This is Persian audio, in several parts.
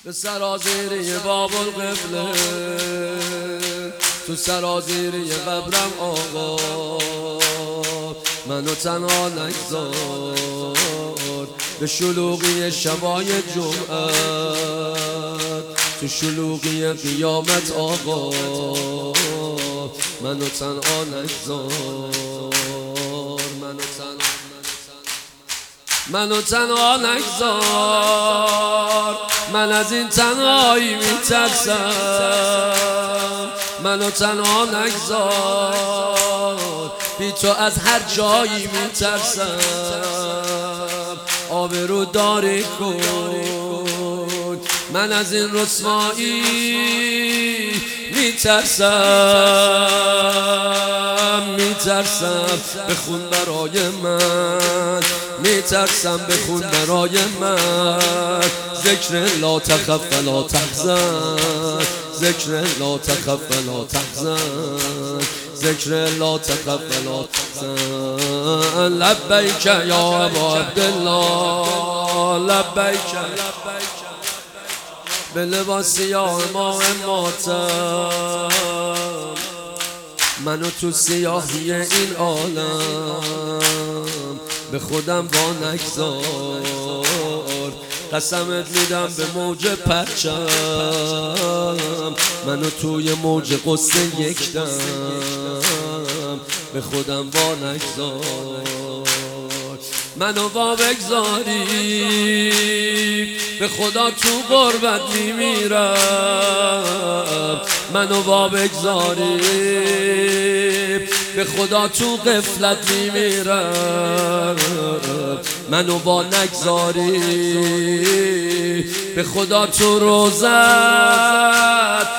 به سرازیری باب القبله، تو سرازیری قبرم آقا منو تنها نگذار. به شلوغی شبای جمعه، تو شلوغی قیامت آقا منو تنها نگذار. منو تنها نگذار، من از این تنهایی میترسم. منو تنها نگذار، بی تو از هر جایی میترسم. آبرو داری کن، من از این رسوایی میترسم. بخون برای من، میترسم بخون برای من. ذکر لا تخف ولا تحزن، ذکر لا تخف ولا تحزن، ذکر لا تخف ولا تحزن. لبیک یا ابا عبدالله، لبیک به لباس سیاه ماه ماتم. منو تو سیاهی این عالم به خودم با نگذار. قسمت میدم به موج پرچم، منو توی موج قصه یک دم به خودم با نگذار. منو با بگذاری به خدا تو غربت میمیرم. منو با بگذاری به خدا تو غفلت میمیرم. منو با نگذاری به خدا تو روزت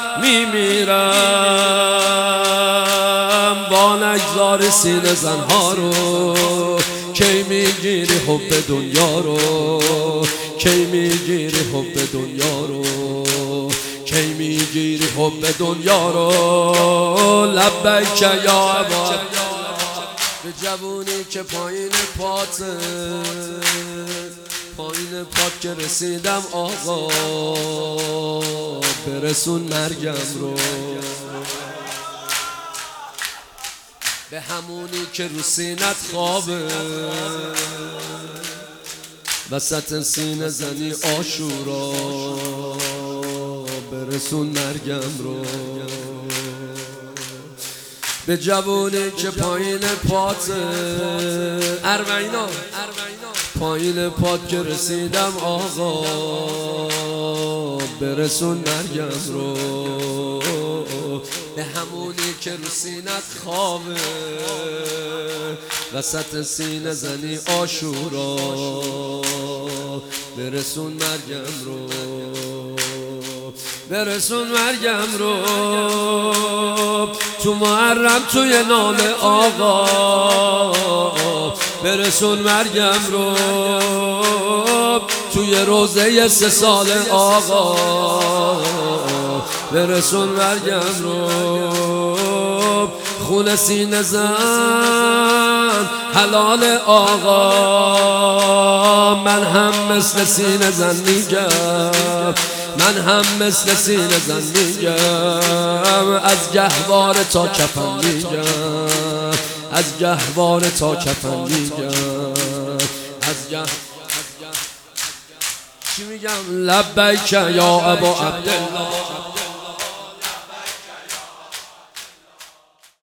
میمیرم. با نگذاری سینه زنها رو کی میگیری حب دنیا رو، کی میگیری حب دنیا رو، کی میگیری حب دنیا رو. لبیک یا ابا، به جوونی که پایین پاته، پایین پات که رسیدم آقا برسون مرگم رو. به همونی که رو سینت خوابه، وسط سینه زنی آشورا برسون مرگم رو. به جوونی که پایین پاته، ارمعینا پایین پات که رسیدم آقا برسون مرگم رو. به همونی که رو سینت خوابه، وسط سینه زنی آشورا برسون مرگم رو، برسون مرگم رو. تو محرم توی نام آقا برسون مرگم رو. توی روزه 3 سال آقا برسون مرگم رو. خون سینه زن حلال آقا، من هم مثل سینه زن میگم، من هم مثل سینه زن میگم. از گهواره تا کفن میگم، از گهواره تا کفن میگم، از چی میگم؟ لبیک یا ابا عبدالله.